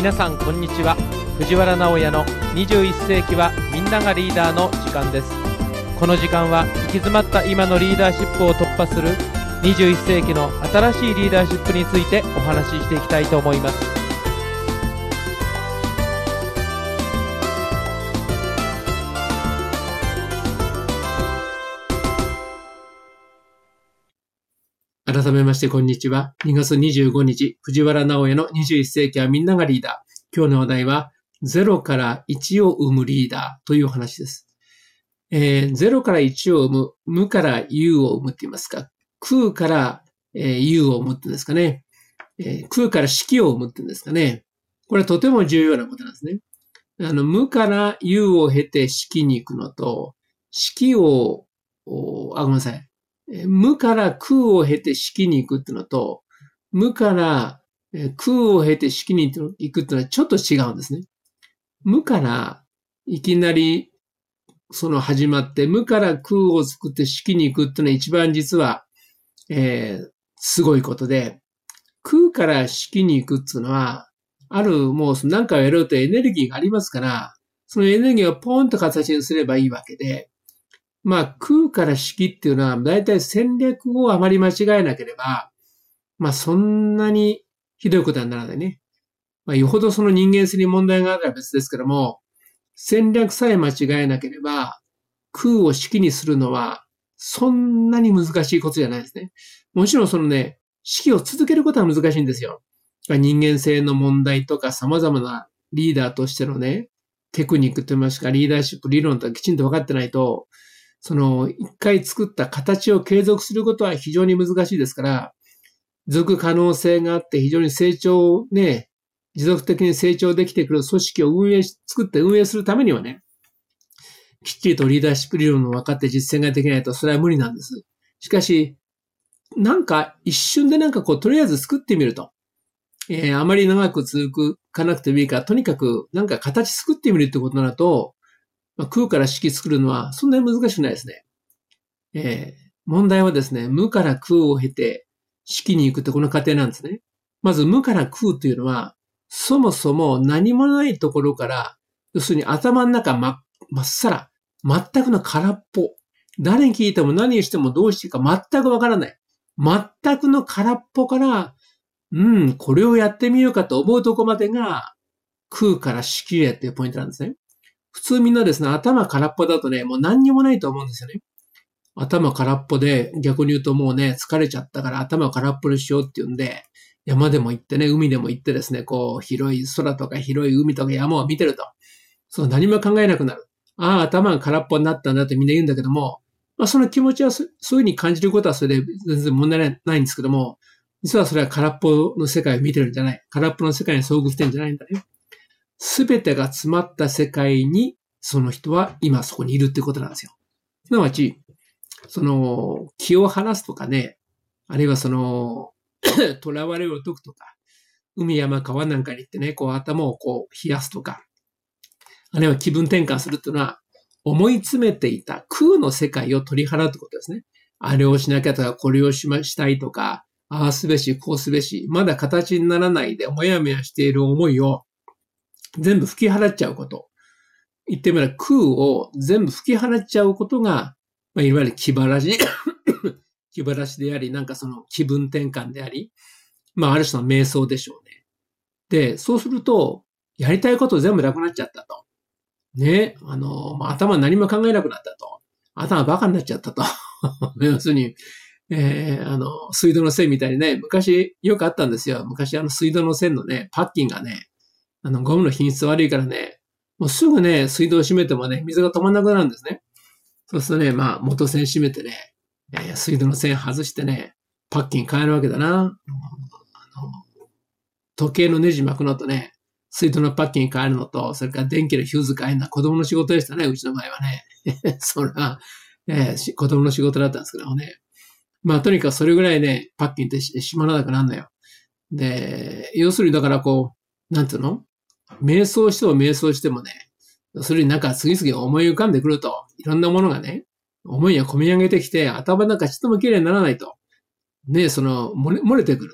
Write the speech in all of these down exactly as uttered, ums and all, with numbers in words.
皆さんこんにちは。藤原直哉のにじゅういっ世紀はみんながリーダーの時間です。この時間は行き詰まった今のリーダーシップを突破するにじゅういっ世紀の新しいリーダーシップについてお話ししていきたいと思います。 改めましてこんにちは。にがつにじゅうごにち、藤原直哉のにじゅういっ世紀はみんながリーダー。今日の話題は、ゼロからいちを生むリーダーというお話です。えー、ゼロからいちを生む、無から有を生むって言いますか、空から、えー、有を生むって言うんですかね、えー。空から式を生むって言うんですかね。これはとても重要なことなんですね。あの、無から有を経て式に行くのと、式を、あ、ごめんなさい。無から空を経て式に行くっていうのと、無から空を経て式に行くっていうのはちょっと違うんですね。無からいきなりその始まって、無から空を作って式に行くっていうのは一番実は、えー、すごいことで、空から式に行くっていうのは、あるもう何かをやろうとエネルギーがありますから、そのエネルギーをポンと形にすればいいわけで、まあ空から式っていうのは大体戦略をあまり間違えなければ、まあそんなにひどいことはならないね。まあよほどその人間性に問題があるのは別ですけども、戦略さえ間違えなければ空を式にするのはそんなに難しいことじゃないですね。もちろんそのね、式を続けることは難しいんですよ。人間性の問題とか様々なリーダーとしてのね、テクニックといいますかリーダーシップ理論とかきちんと分かってないと、その、一回作った形を継続することは非常に難しいですから、持続可能性があって非常に成長ね、持続的に成長できてくる組織を運営し、作って運営するためにはね、きっちりとリーダーシップ理論を分かって実践ができないとそれは無理なんです。しかし、なんか一瞬でなんかこう、とりあえず作ってみると。えー、あまり長く続かなくてもいいから、とにかくなんか形作ってみるってことになると、空から式作るのはそんなに難しくないですね。えー、問題はですね、無から空を経て式に行くってこの過程なんですね。まず無から空というのは、そもそも何もないところから、要するに頭の中ま、まっさら、全くの空っぽ。誰に聞いても何してもどうしていいか全くわからない。全くの空っぽから、うん、これをやってみようかと思うとこまでが空から式へっていうポイントなんですね。普通みんなですね、頭空っぽだとね、もう何にもないと思うんですよね。頭空っぽで、逆に言うともうね、疲れちゃったから頭空っぽにしようっていうんで、山でも行ってね、海でも行ってですね、こう、広い空とか広い海とか山を見てると、そう何も考えなくなる。ああ、頭が空っぽになったんだってみんな言うんだけども、まあその気持ちはそういうふうに感じることはそれで全然問題ないんですけども、実はそれは空っぽの世界を見てるんじゃない。空っぽの世界に遭遇してるんじゃないんだね。すべてが詰まった世界に、その人は今そこにいるってことなんですよ。すなわち、その、気を離すとかね、あるいはその、囚われを解くとか、海山川なんかに行ってね、こう頭をこう冷やすとか、あるいは気分転換するっていうのは、思い詰めていた空の世界を取り払うってことですね。あれをしなきゃとか、これをしましたいとか、ああすべし、こうすべし、まだ形にならないでもやもやしている思いを、全部吹き払っちゃうこと。言ってみれば空を全部吹き払っちゃうことが、まあ、いわゆる気晴らし、気晴らしであり、なんかその気分転換であり、まあある種の瞑想でしょうね。で、そうすると、やりたいこと全部なくなっちゃったと。ね、あの、まあ、頭何も考えなくなったと。頭バカになっちゃったと。要するに、えー、あの、水道の線みたいにね、昔よくあったんですよ。昔あの水道の線のね、パッキンがね、あの、ゴムの品質悪いからね、もうすぐね、水道を閉めてもね、水が止まんなくなるんですね。そうするとね、まあ、元線閉めてね、えー、水道の線外してね、パッキン変えるわけだな。あの時計のネジ巻くのとね、水道のパッキン変えるのと、それから電気のヒューズ変えるのは子供の仕事でしたね、うちの場合はね。それは、えー、子供の仕事だったんですけどもね。まあ、とにかくそれぐらいね、パッキンって閉まらなくなるのよ。で、要するにだからこう、なんていうの？瞑想しても瞑想してもね、それになんか次々思い浮かんでくると、いろんなものがね、思いが込み上げてきて、頭の中ちっとも綺麗にならないと。ね、その、漏れ、漏れてくる。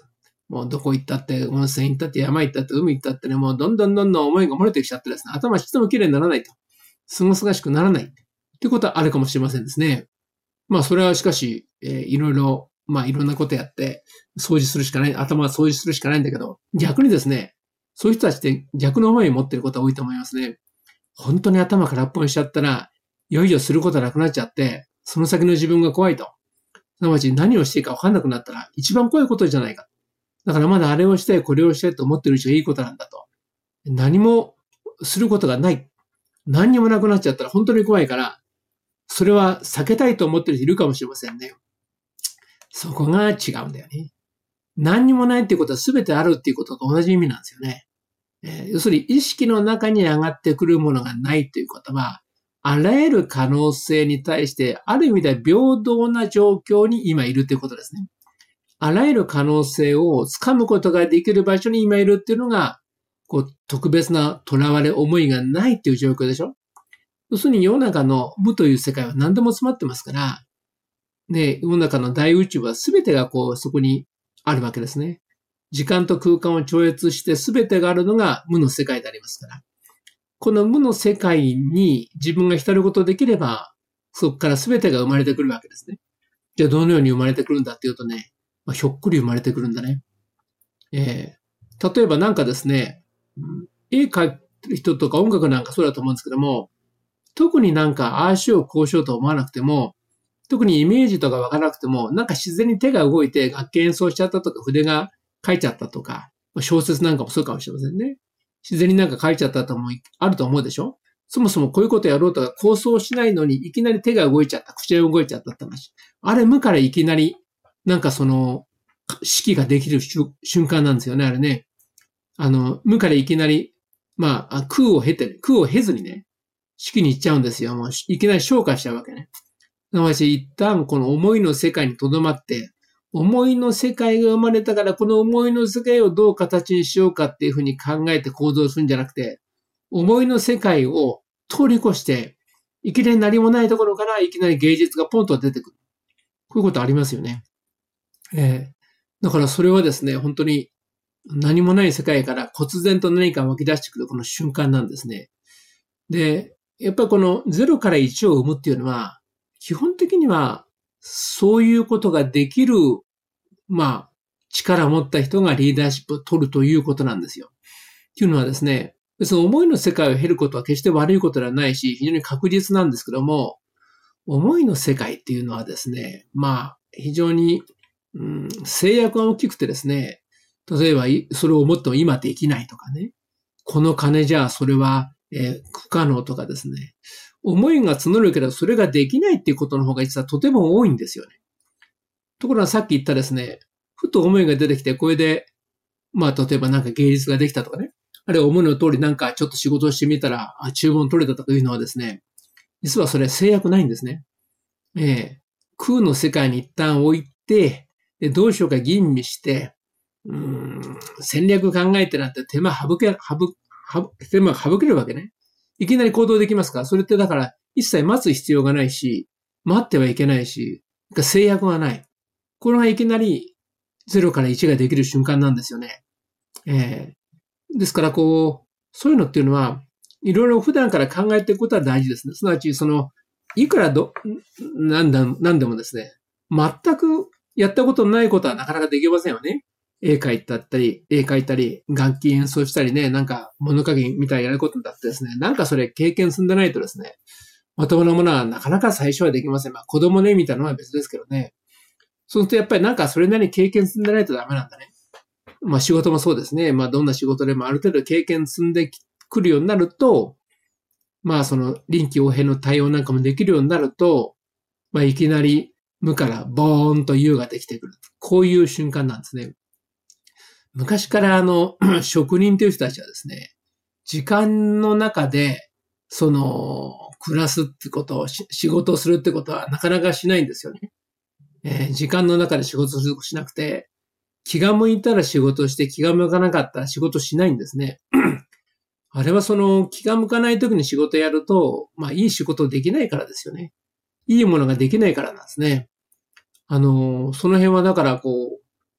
もうどこ行ったって、温泉行ったって山行ったって海行ったってね、もうどんどんどんどん思いが漏れてきちゃってですね、頭一つも綺麗にならないと。すがすがしくならない。ってことはあるかもしれませんですね。まあそれはしかし、えー、いろいろ、まあいろんなことやって、掃除するしかない、頭は掃除するしかないんだけど、逆にですね、そういう人たちって逆の思いを持っていることが多いと思いますね。本当に頭空っぽにしちゃったら、いよいよすることなくなっちゃって、その先の自分が怖いと。すなわち何をしていいか分かんなくなったら一番怖いことじゃないか。だからまだあれをしたい、これをしたいと思ってるうちがいいことなんだと。何もすることがない。何にもなくなっちゃったら本当に怖いから、それは避けたいと思ってる人いるかもしれませんね。そこが違うんだよね。何にもないっていうことは全てあるっていうことと同じ意味なんですよね。えー、要するに意識の中に上がってくるものがないということは、あらゆる可能性に対して、ある意味では平等な状況に今いるということですね。あらゆる可能性をつかむことができる場所に今いるっていうのが、こう、特別な囚われ思いがないっていう状況でしょ。要するに世の中の無という世界は何でも詰まってますから、ね、世の中の大宇宙は全てがこう、そこにあるわけですね。時間と空間を超越して全てがあるのが無の世界でありますから。この無の世界に自分が浸ることができれば、そこから全てが生まれてくるわけですね。じゃあどのように生まれてくるんだっていうとね、まあ、ひょっくり生まれてくるんだね。えー、例えばなんかですね、絵描いてる人とか音楽なんかそうだと思うんですけども、特になんかああしようこうしようと思わなくても、特にイメージとかわからなくても、なんか自然に手が動いて楽器演奏しちゃったとか筆が書いちゃったとか、小説なんかもそうかもしれませんね。自然になんか書いちゃったともあると思うでしょ。そもそもこういうことやろうとか構想しないのにいきなり手が動いちゃった、口が動いちゃったって話。あれ無からいきなりなんかその式ができる瞬間なんですよね、あれね。あの、無からいきなり、まあ、空を経て、空を経ずにね、式に行っちゃうんですよ。もういきなり昇華しちゃうわけね。なので一旦この思いの世界に留まって、思いの世界が生まれたから、この思いの世界をどう形にしようかっていうふうに考えて行動するんじゃなくて、思いの世界を通り越して、いきなり何もないところからいきなり芸術がポンと出てくる。こういうことありますよね。えー、だからそれはですね、本当に何もない世界から忽然と何か湧き出してくるこの瞬間なんですね。で、やっぱりこのゼロからいちを生むっていうのは、基本的にはそういうことができる、まあ、力を持った人がリーダーシップを取るということなんですよ。っていうのはですね、別に思いの世界を経ることは決して悪いことではないし、非常に確実なんですけども、思いの世界っていうのはですね、まあ、非常に、うん、制約が大きくてですね、例えばそれを思っても今できないとかね、この金じゃそれは、えー、不可能とかですね、思いが募るけどそれができないっていうことの方が実はとても多いんですよね。ところがさっき言ったですね、ふと思いが出てきて、これで、まあ例えばなんか芸術ができたとかね、あるいは思いの通りなんかちょっと仕事をしてみたら、あ、注文取れたとかいうのはですね、実はそれ制約ないんですね。えー、空の世界に一旦置いて、でどうしようか吟味して、うーん戦略考えてなんて手間省け、省、省、手間省けるわけね。いきなり行動できますか？それってだから一切待つ必要がないし、待ってはいけないし、制約がない。これがいきなりゼロからいちができる瞬間なんですよね。えー、ですからこう、そういうのっていうのは、いろいろ普段から考えていくことは大事ですね。すなわち、その、いくらど、なんだ、なんでもですね、全くやったことのないことはなかなかできませんよね。絵描いたったり、絵描いたり、楽器演奏したりね、なんか物書きみたいなやることだってですね、なんかそれ経験積んでないとですね、まともなものはなかなか最初はできません。まあ子供ね、みたいなのは別ですけどね。そうするとやっぱりなんかそれなりに経験積んでないとダメなんだね。まあ仕事もそうですね。まあどんな仕事でもある程度経験積んでくるようになると、まあその臨機応変の対応なんかもできるようになると、まあいきなり無からボーンと優ができてくる。こういう瞬間なんですね。昔からあの、職人という人たちはですね、時間の中で、その、暮らすってことを、仕事をするってことはなかなかしないんですよね。えー、時間の中で仕事をしなくて、気が向いたら仕事して、気が向かなかったら仕事しないんですね。あれはその、気が向かない時に仕事やると、まあいい仕事できないからですよね。いいものができないからなんですね。あの、その辺はだからこう、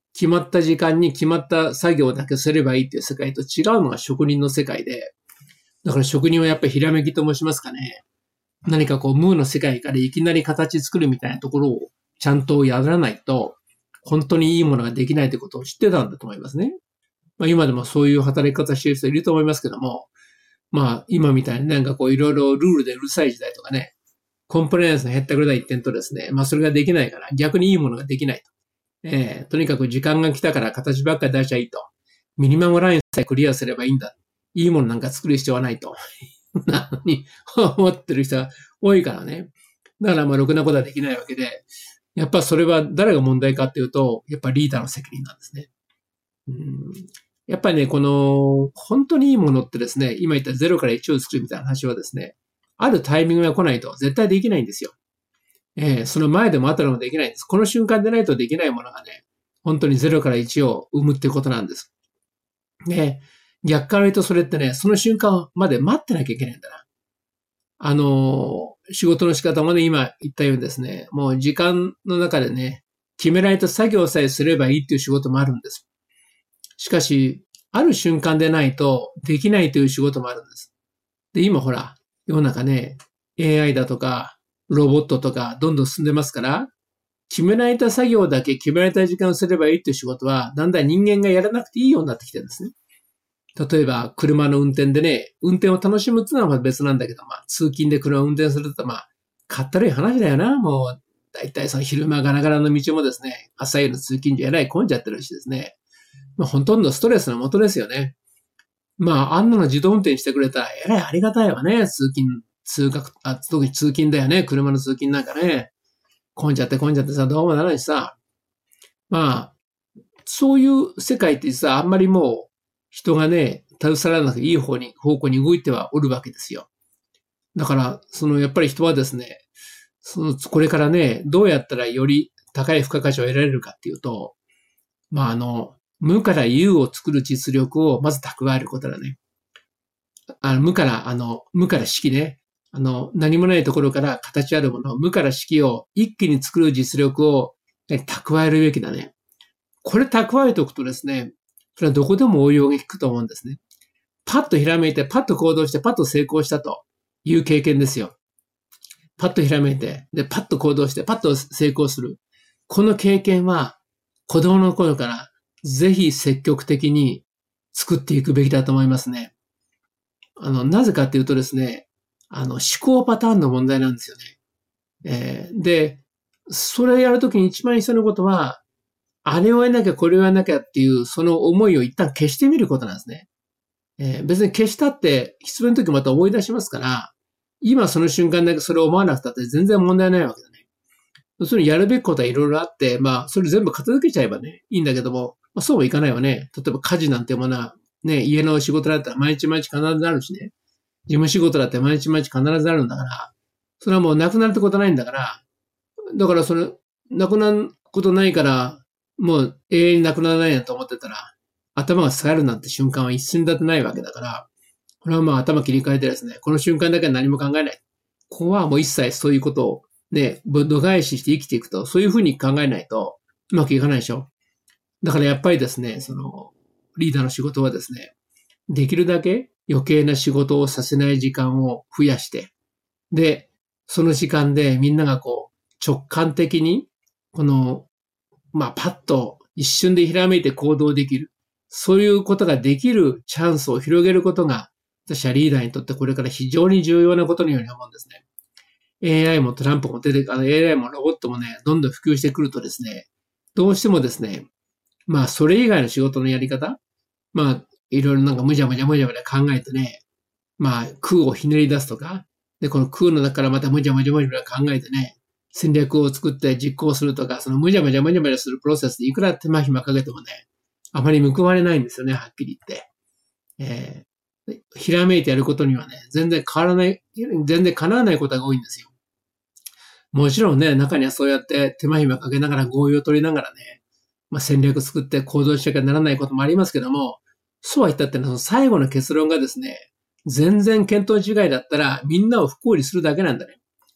決まった時間に決まった作業だけすればいいっていう世界と違うのが職人の世界で、だから職人はやっぱりひらめきと申しますかね。何かこう無の世界からいきなり形作るみたいなところをちゃんとやらないと、本当にいいものができないということを知ってたんだと思いますね。まあ今でもそういう働き方している人いると思いますけども、まあ今みたいになんかこういろいろルールでうるさい時代とかね、コンプライアンスの減ったくらい一点とですね、まあそれができないから逆にいいものができないと。えー、とにかく時間が来たから形ばっかり出しちゃいいと。ミニマムラインさえクリアすればいいんだ。いいものなんか作る必要はないと。なのに思ってる人が多いからね。だからまあろくなことはできないわけで、やっぱそれは誰が問題かっていうと、やっぱリーダーの責任なんですね。うん、やっぱりね、この本当にいいものってですね、今言ったゼロからいちを作るみたいな話はですね、あるタイミングが来ないと絶対できないんですよ。えー、その前でも後でもできないんです。この瞬間でないとできないものがね、本当にゼロからいちを生むってことなんです。ね、逆から言うとそれってね、その瞬間まで待ってなきゃいけないんだな。あのー、仕事の仕方もね、今言ったようにですね、もう時間の中でね、決められた作業さえすればいいっていう仕事もあるんです。しかし、ある瞬間でないとできないという仕事もあるんです。で、今ほら、世の中ね、エーアイ だとか、ロボットとかどんどん進んでますから、決められた作業だけ決められた時間をすればいいっていう仕事は、だんだん人間がやらなくていいようになってきてるんですね。例えば、車の運転でね、運転を楽しむっていうのは別なんだけど、まあ、通勤で車を運転すると、まあ、かったるい話だよな。もう、だいたいその昼間ガラガラの道もですね、朝夜の通勤じゃえらい混んじゃってるしですね。まあ、ほとんどストレスの元ですよね。まあ、あんなの自動運転してくれたら、えらいありがたいわね。通勤、通学、あ、特に通勤だよね。車の通勤なんかね。混んじゃって混んじゃってさ、どうもならないしさ。まあ、そういう世界って実はあんまりもう、人がね、携わらなくていい方に、方向に動いてはおるわけですよ。だから、その、やっぱり人はですね、その、これからね、どうやったらより高い付加価値を得られるかっていうと、まあ、あの、無から有を作る実力をまず蓄えることだね。あの無から、あの、無から式ね。あの、何もないところから形あるもの、無から式を一気に作る実力を蓄えるべきだね。これ蓄えておくとですね、それはどこでも応用が効くと思うんですね。パッとひらめいて、パッと行動して、パッと成功したという経験ですよ。パッとひらめいて、で、パッと行動して、パッと成功する。この経験は、子供の頃からぜひ積極的に作っていくべきだと思いますね。あの、なぜかっていうとですね、あの、思考パターンの問題なんですよね。えー、で、それをやるときに一番必要なことは、あれをやらなきゃこれをやらなきゃっていう、その思いを一旦消してみることなんですね。えー、別に消したって、必要な時また思い出しますから、今その瞬間だけそれを思わなくたって全然問題ないわけだね。要するにやるべきことはいろいろあって、まあ、それ全部片付けちゃえばね、いいんだけども、まあ、そうもいかないわね。例えば家事なんてものは、ね、家の仕事だったら毎日毎日必ずあるしね。事務仕事だって毎日毎日必ずあるんだから、それはもうなくなるってことないんだから、だからそれ、なくなることないから、もう永遠になくならないなと思ってたら、頭が下がるなんて瞬間は一瞬だってないわけだから、これはまあ頭切り替えてですね、この瞬間だけは何も考えない。ここはもう一切そういうことをね、度外視して生きていくと、そういうふうに考えないとうまくいかないでしょ。だからやっぱりですね、その、リーダーの仕事はですね、できるだけ余計な仕事をさせない時間を増やして、で、その時間でみんながこう、直感的に、この、まあ、パッと一瞬でひらめいて行動できる。そういうことができるチャンスを広げることが、私はリーダーにとってこれから非常に重要なことのように思うんですね。エーアイ もトランプも出て、あの エーアイ もロボットもね、どんどん普及してくるとですね、どうしてもですね、まあ、それ以外の仕事のやり方、まあ、いろいろなんかむじゃむじゃむじゃむじゃ考えてね、まあ、空をひねり出すとか、で、この空の中からまたむじゃむじゃむじゃ考えてね、戦略を作って実行するとか、そのむじゃむじゃむじゃむじゃするプロセスでいくら手間暇かけてもね、あまり報われないんですよね、はっきり言って。えー、ひらめいてやることにはね、全然変わらない、全然叶わないことが多いんですよ。もちろんね、中にはそうやって手間暇かけながら合意を取りながらね、まあ、戦略作って行動しなきゃならないこともありますけども、そうは言ったってのは最後の結論がですね、全然見当違いだったらみんなを不幸にするだけなんだね。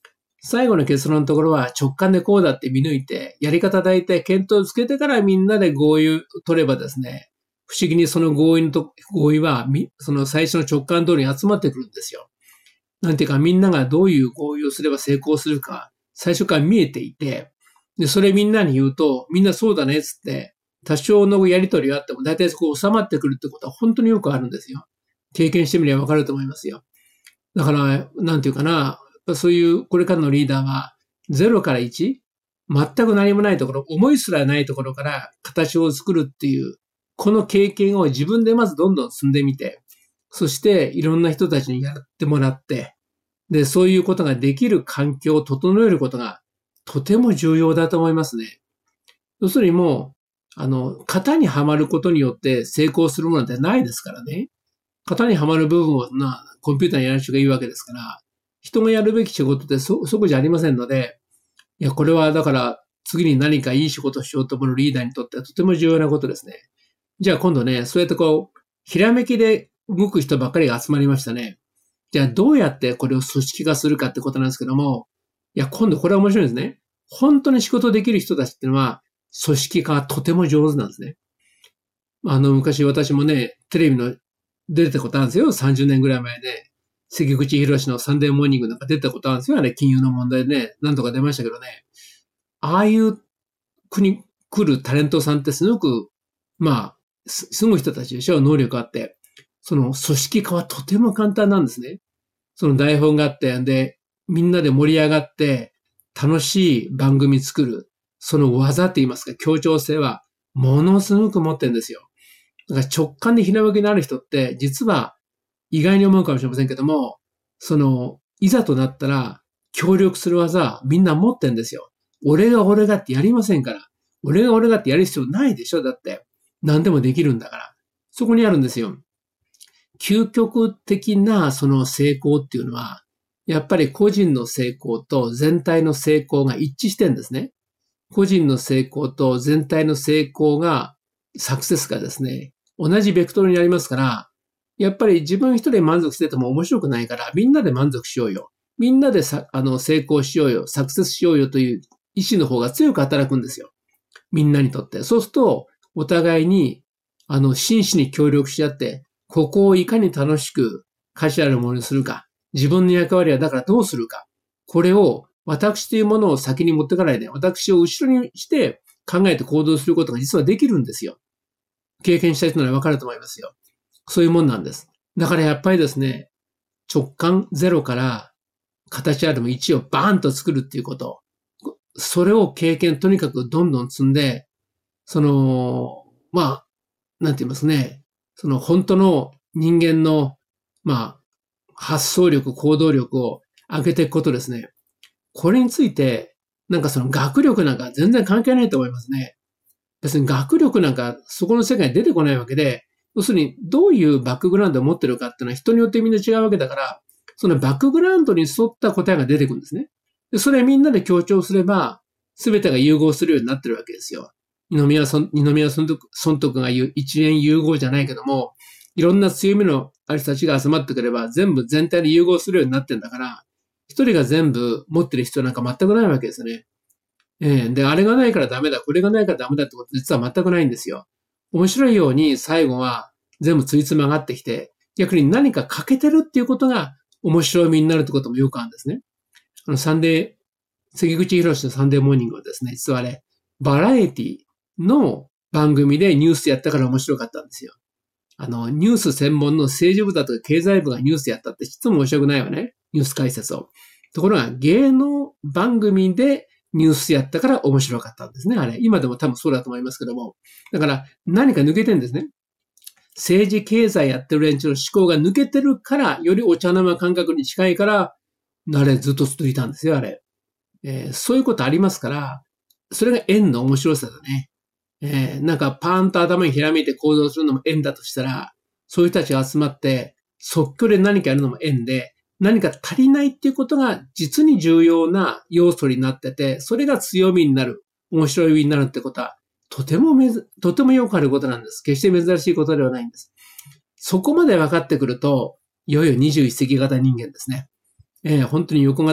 最後の結論のところは直感でこうだって見抜いて、やり方大体検討つけてからみんなで合意を取ればですね、不思議にその合意のと、合意は、その最初の直感通りに集まってくるんですよ。なんていうか、みんながどういう合意をすれば成功するか、最初から見えていて、で、それみんなに言うと、みんなそうだね、つって、多少のやりとりがあっても、大体そこ収まってくるってことは本当によくあるんですよ。経験してみればわかると思いますよ。だから、なんていうかな、そういう、これからのリーダーは、ゼロからいち、全く何もないところ、思いすらないところから形を作るっていう、この経験を自分でまずどんどん積んでみて、そしていろんな人たちにやってもらって、で、そういうことができる環境を整えることがとても重要だと思いますね。要するにもう、あの、型にはまることによって成功するものなんてないですからね。型にはまる部分をな、コンピューターにやる人がいいわけですから、人がやるべき仕事ってそ、そこじゃありませんので、いや、これはだから次に何かいい仕事をしようと思うリーダーにとってはとても重要なことですね。じゃあ今度ね、そうやってこう、ひらめきで動く人ばっかりが集まりましたね。じゃあどうやってこれを組織化するかってことなんですけども、いや、今度これは面白いですね。本当に仕事できる人たちっていうのは、組織化がとても上手なんですね。あの、昔私もね、テレビの出てたことあるんですよ。さんじゅうねんぐらい前で。関口博のサンデーモーニングなんか出たことあるんですよ。あれ、金融の問題でね、なんとか出ましたけどね。ああいう国来るタレントさんってすごく、まあ、す、すごい人たちでしょ。能力あって。その組織化はとても簡単なんですね。その台本があって、で、みんなで盛り上がって、楽しい番組作る。その技って言いますか、協調性は、ものすごく持ってるんですよ。だから直感でひらめきのある人って、実は、意外に思うかもしれませんけども、その、いざとなったら、協力する技、みんな持ってんですよ。俺が俺がってやりませんから。俺が俺がってやる必要ないでしょだって。何でもできるんだから。そこにあるんですよ。究極的なその成功っていうのは、やっぱり個人の成功と全体の成功が一致してんですね。個人の成功と全体の成功が、サクセスがですね、同じベクトルにありますから、やっぱり自分一人で満足してても面白くないから、みんなで満足しようよ。みんなでさあの成功しようよ。サクセスしようよという意志の方が強く働くんですよ。みんなにとって。そうすると、お互いに、あの、真摯に協力し合って、ここをいかに楽しく価値あるものにするか。自分の役割はだからどうするか。これを、私というものを先に持ってかないで、私を後ろにして考えて行動することが実はできるんですよ。経験した人ならわかると思いますよ。そういうもんなんです。だからやっぱりですね、直感ゼロから形あるもいちをバーンと作るっていうこと。それを経験とにかくどんどん積んで、その、まあ、なんて言いますね。その本当の人間の、まあ、発想力、行動力を上げていくことですね。これについて、なんかその学力なんか全然関係ないと思いますね。別に学力なんかそこの世界に出てこないわけで、要するにどういうバックグラウンドを持ってるかっていうのは人によってみんな違うわけだから、そのバックグラウンドに沿った答えが出てくるんですね。でそれみんなで強調すれば、すべてが融合するようになってるわけですよ。二宮尊徳が言う一元融合じゃないけども、いろんな強みのある人たちが集まってくれば全部全体で融合するようになってるんだから、一人が全部持ってる必要なんか全くないわけですよね。えー、で、あれがないからダメだ、これがないからダメだってこと実は全くないんですよ。面白いように最後は全部ついつまがってきて、逆に何か欠けてるっていうことが面白みになるってこともよくあるんですね。あの、サンデー、関口博のサンデーモーニングはですね、実はあれ、バラエティの番組でニュースやったから面白かったんですよ。あの、ニュース専門の政治部だとか経済部がニュースやったってちょっと面白くないわね。ニュース解説を。ところが芸能番組でニュースやったから面白かったんですね、あれ。今でも多分そうだと思いますけども。だから何か抜けてるんですね。政治経済やってる連中の思考が抜けてるから、よりお茶の間感覚に近いから、あれずっと続いたんですよ、あれ。えー、そういうことありますから、それが円の面白さだね。えー、なんかパーンと頭にひらめいて行動するのも円だとしたら、そういう人たちが集まって即興で何かやるのも円で、何か足りないっていうことが実に重要な要素になってて、それが強みになる、面白いになるってことは、とてもめず、とてもよくあることなんです。決して珍しいことではないんです。そこまで分かってくると、いよいよにじゅういっ世紀型人間ですね。えー、本当に横型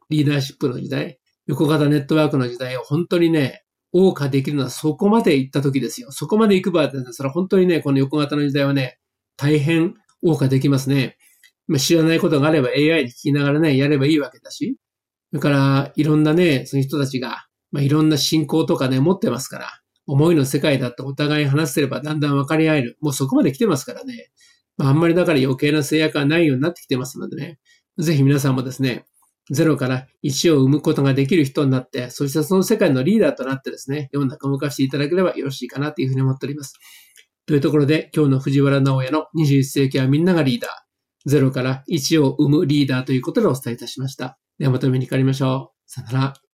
リーダーシップの時代、横型ネットワークの時代を本当にね、謳歌できるのはそこまで行った時ですよ。そこまで行く場合ってそれは本当にね、この横型の時代はね、大変謳歌できますね。知らないことがあれば エーアイ に聞きながらね、やればいいわけだし。だから、いろんなね、その人たちが、まあ、いろんな信仰とかね、持ってますから、思いの世界だってお互い話せればだんだん分かり合える。もうそこまで来てますからね。まあ、あんまりだから余計な制約はないようになってきてますのでね。ぜひ皆さんもですね、ゼロからいちを生むことができる人になって、そしてその世界のリーダーとなってですね、世の中を動かしていただければよろしいかなというふうに思っております。というところで、今日の藤原直也のにじゅういっ世紀はみんながリーダー。ゼロからいちを生むリーダーということでお伝えいたしました。ではまたお目にかかりましょう。さよなら。